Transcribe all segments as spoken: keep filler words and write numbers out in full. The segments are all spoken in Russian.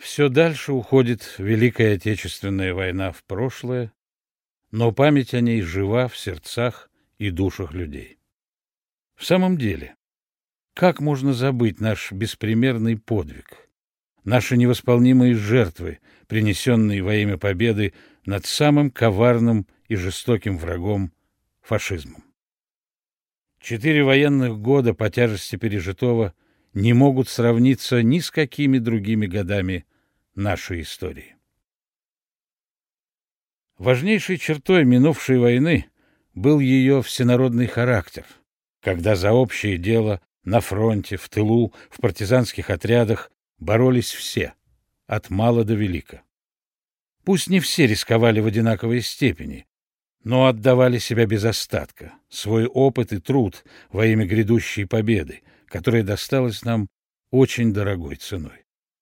Все дальше уходит Великая Отечественная война в прошлое, но память о ней жива в сердцах и душах людей. В самом деле, как можно забыть наш беспримерный подвиг, наши невосполнимые жертвы, принесенные во имя победы над самым коварным и жестоким врагом — фашизмом? Четыре военных года по тяжести пережитого не могут сравниться ни с какими другими годами нашей истории. Важнейшей чертой минувшей войны был ее всенародный характер, когда за общее дело на фронте, в тылу, в партизанских отрядах боролись все, от мала до велика. Пусть не все рисковали в одинаковой степени, но отдавали себя без остатка, свой опыт и труд во имя грядущей победы, которая досталась нам очень дорогой ценой.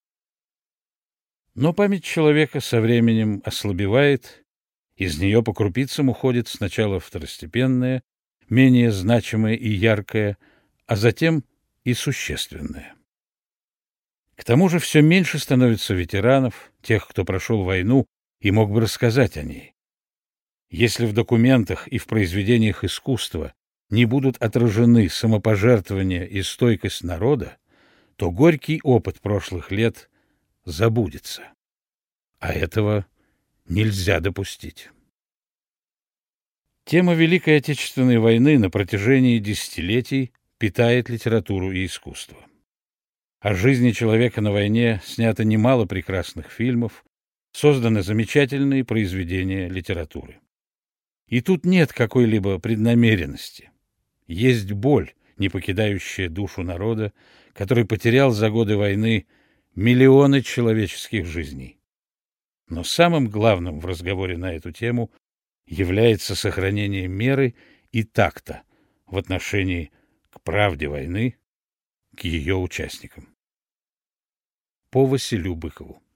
Но память человека со временем ослабевает, из нее по крупицам уходит сначала второстепенное, менее значимое и яркое, а затем и существенное. К тому же все меньше становится ветеранов, тех, кто прошел войну и мог бы рассказать о ней. Если в документах и в произведениях искусства не будут отражены самопожертвование и стойкость народа, то горький опыт прошлых лет забудется. А этого нельзя допустить. Тема Великой Отечественной войны на протяжении десятилетий питает литературу и искусство. О жизни человека на войне снято немало прекрасных фильмов, созданы замечательные произведения литературы. И тут нет какой-либо преднамеренности. Есть боль, не покидающая душу народа, который потерял за годы войны миллионы человеческих жизней. Но самым главным в разговоре на эту тему является сохранение меры и такта в отношении к правде войны, к ее участникам. По Василю Быкову.